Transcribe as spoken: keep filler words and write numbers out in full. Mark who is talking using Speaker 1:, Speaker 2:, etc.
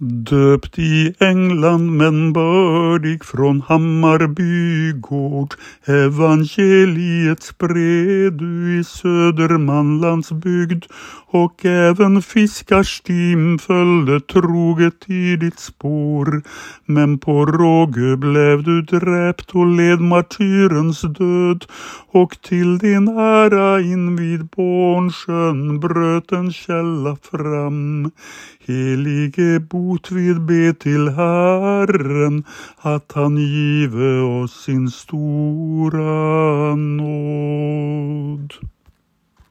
Speaker 1: Döpt i England men bördig från Hammarby gård. Evangeliet spred du i Södermanlands bygd, och även fiskarstim följde troget i ditt spår. Men på Rågö blev du dräpt och led martyrens död, och till din ära invid Bornsjön bröt en källa fram. Helige Botvid be till Herren att han give oss sin stora nåd.